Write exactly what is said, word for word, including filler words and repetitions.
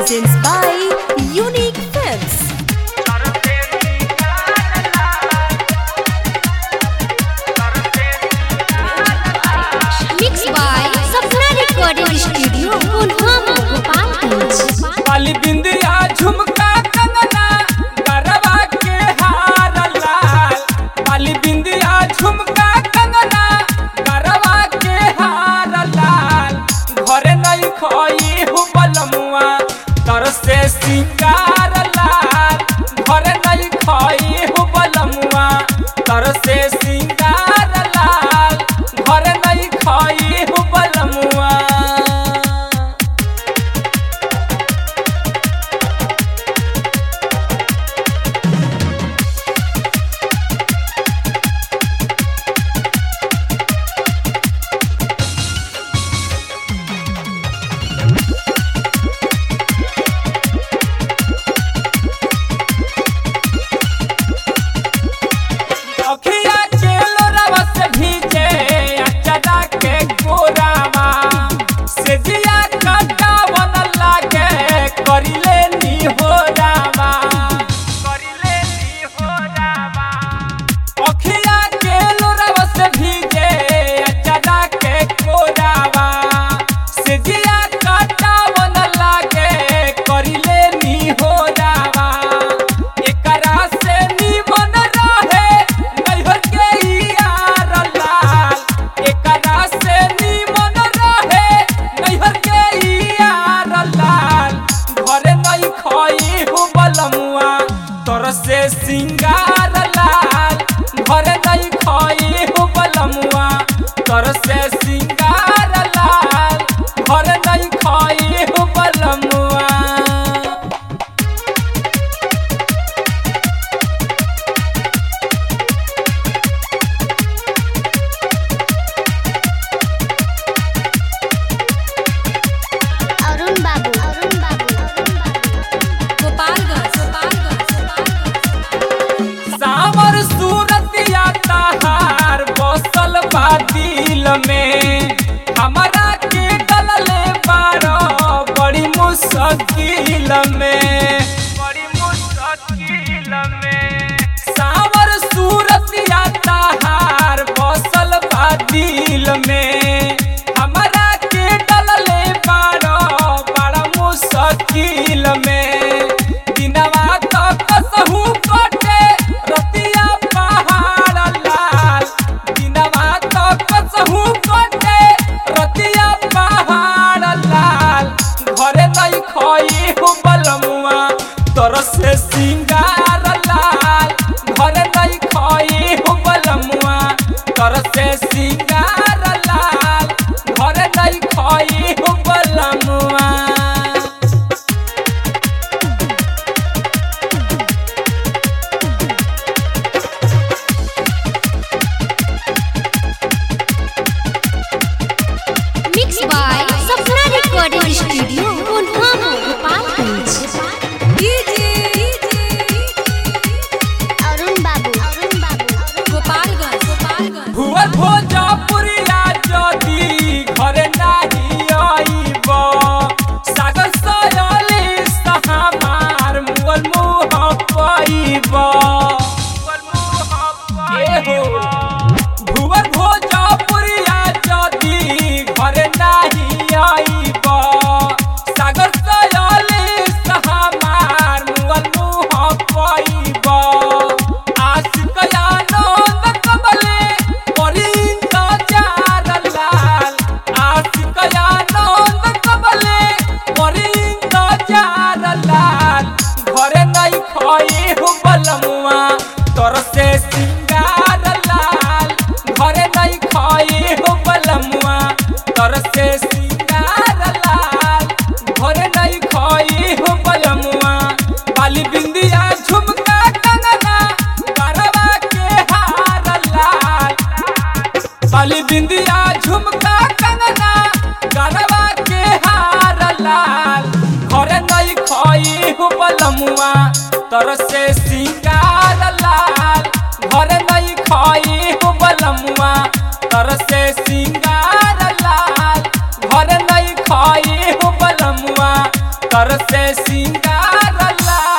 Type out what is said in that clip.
presents by Unique Films. Mixed by Sapna Recording Studio, Punhama, Gopalganj. वाली बिंदिया झुमका कंगना गरबा के हार लाल वाली बिंदिया झुमका कंगना गरबा के हार लाल घरे नहीं खोई हूँ बलमुआ तर से सिंगार लाल घरे नहीं खोई हूँ बलमुआ तर से सिंगार लाल घरे नहीं खोई हूँ बलमुआ। अखिया के लोरावा से भीजे अचरा के गोरावा से जिया कटावन लागे करिले नी हो रावा करिले नी हो रावा अखिया के लोरावा से भीजे अचरा के गोरावा से जिया कटावन लागे करिले नी हो रावा एकरा से निमन रहे नैहर के यार लाल एकरा से निमन रहे नैहर के यार लाल घरे नहीं खोई हूँ बलमुआ तोर से सिंगार लाल घरे नहीं खोई हूँ बलमुआ तोर से सिंगार लाल घरे नहीं खोई हूँ बलमुआ। Arun Babu, Arun Babu, Arun Babu. Gopalganj, Gopalganj, Gopalganj. सावर सूरतिया तहार बसल बा दिल में हमारा के डलले बारो बड़ी मुश्किल में बड़ी मुश्किल में सावर सूरतिया तहार बसल बा दिल में हमारा के डलले बारो बड़ा मुश्किल में दिनवा तो कसहू कटे रतिया पहाड़ लाल दिनवा तो कसहू कटे रतिया पहाड़ लाल घरे नहीं खोई हूँ बलमुआ तोर से सिंगार लाल घरे नहीं खोई हूँ बलमुआ तोर से सिंगार लाल घरे नहीं खोई हूँ बलमुआ। Mixed by Sapna Recording Studio, Punhama, Gopalganj. Arun Babu, Arun Babu, Gopalganj, Gopalganj. भुवर भोजपुरिया जदी घरे नाही आइब सागर सयली हमार मुअल मुह पाइब भुवर भोजपुरिया जदी घरे नाही आइब सागर सयली हमार मुअल मुह पाइब आशिक आनंद कमले परिंद जार लाल आशिक आनंद कमले परिंद जार लाल घरे नहीं खोई हूँ बलमुआ तोर से सिंगार लाल घरे नहीं खोई हूँ बलमुआ तोर से सिंगार लाल घरे नहीं खोई हूँ बलमुआ वाली बिंदिया झुमका कंगना गरबा के हार लाल वाली बिंदिया झुमका कंगना गरबा के हार लाल घरे नहीं खोई हूँ बलमुआ तोर से सिंगार लाल घरे नहीं खोई हूँ बलमुआ तोर से सिंगार लाल घरे नहीं खोई हूँ बलमुआ तर से सिंगार